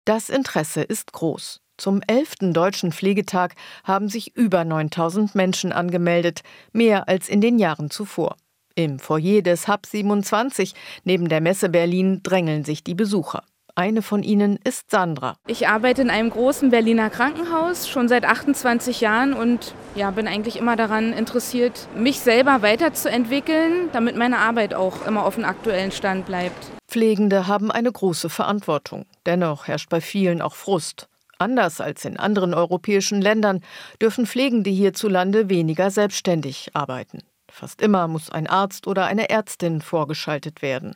Das Interesse ist groß. Zum 11. Deutschen Pflegetag haben sich über 9.000 Menschen angemeldet, mehr als in den Jahren zuvor. Im Foyer des Hub 27 neben der Messe Berlin drängeln sich die Besucher. Eine von ihnen ist Sandra. Ich arbeite in einem großen Berliner Krankenhaus schon seit 28 Jahren und bin eigentlich immer daran interessiert, mich selber weiterzuentwickeln, damit meine Arbeit auch immer auf dem aktuellen Stand bleibt. Pflegende haben eine große Verantwortung. Dennoch herrscht bei vielen auch Frust. Anders als in anderen europäischen Ländern dürfen Pflegende hierzulande weniger selbstständig arbeiten. Fast immer muss ein Arzt oder eine Ärztin vorgeschaltet werden.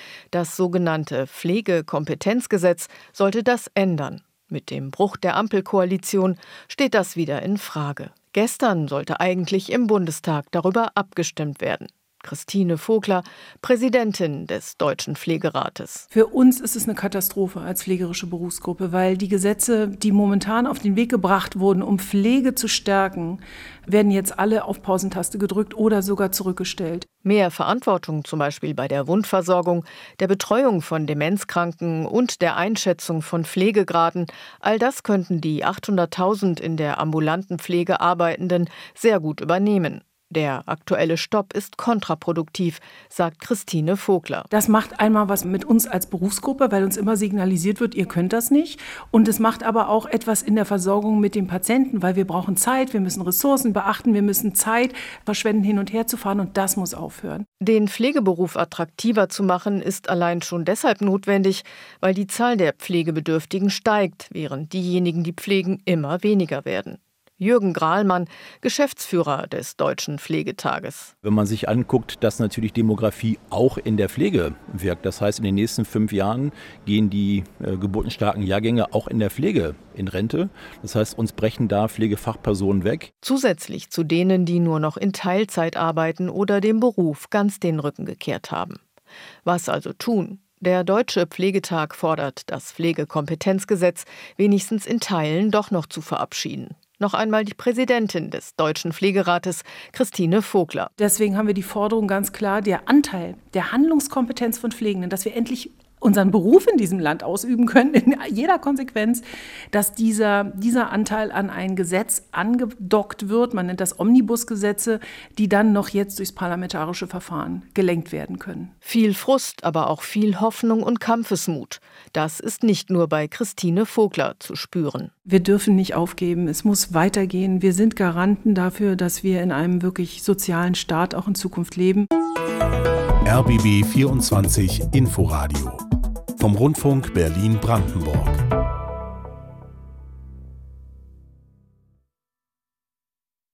Das sogenannte Pflegekompetenzgesetz sollte das ändern. Mit dem Bruch der Ampelkoalition steht das wieder in Frage. Gestern sollte eigentlich im Bundestag darüber abgestimmt werden. Christine Vogler, Präsidentin des Deutschen Pflegerates. Für uns ist es eine Katastrophe als pflegerische Berufsgruppe, weil die Gesetze, die momentan auf den Weg gebracht wurden, um Pflege zu stärken, werden jetzt alle auf Pausentaste gedrückt oder sogar zurückgestellt. Mehr Verantwortung zum Beispiel bei der Wundversorgung, der Betreuung von Demenzkranken und der Einschätzung von Pflegegraden, all das könnten die 800.000 in der ambulanten Pflege Arbeitenden sehr gut übernehmen. Der aktuelle Stopp ist kontraproduktiv, sagt Christine Vogler. Das macht einmal was mit uns als Berufsgruppe, weil uns immer signalisiert wird, ihr könnt das nicht. Und es macht aber auch etwas in der Versorgung mit dem Patienten, weil wir brauchen Zeit, wir müssen Ressourcen beachten, wir müssen Zeit verschwenden, hin und her zu fahren und das muss aufhören. Den Pflegeberuf attraktiver zu machen, ist allein schon deshalb notwendig, weil die Zahl der Pflegebedürftigen steigt, während diejenigen, die pflegen, immer weniger werden. Jürgen Grahlmann, Geschäftsführer des Deutschen Pflegetages. Wenn man sich anguckt, dass natürlich Demografie auch in der Pflege wirkt. Das heißt, in den nächsten 5 Jahren gehen die geburtenstarken Jahrgänge auch in der Pflege in Rente. Das heißt, uns brechen da Pflegefachpersonen weg. Zusätzlich zu denen, die nur noch in Teilzeit arbeiten oder dem Beruf ganz den Rücken gekehrt haben. Was also tun? Der Deutsche Pflegetag fordert, das Pflegekompetenzgesetz wenigstens in Teilen doch noch zu verabschieden. Noch einmal die Präsidentin des Deutschen Pflegerates, Christine Vogler. Deswegen haben wir die Forderung ganz klar, der Anteil der Handlungskompetenz von Pflegenden, dass wir endlich unseren Beruf in diesem Land ausüben können, in jeder Konsequenz, dass dieser Anteil an ein Gesetz angedockt wird, man nennt das Omnibusgesetze, die dann noch jetzt durchs parlamentarische Verfahren gelenkt werden können. Viel Frust, aber auch viel Hoffnung und Kampfesmut. Das ist nicht nur bei Christine Vogler zu spüren. Wir dürfen nicht aufgeben, es muss weitergehen. Wir sind Garanten dafür, dass wir in einem wirklich sozialen Staat auch in Zukunft leben. RBB 24 Inforadio vom Rundfunk Berlin-Brandenburg.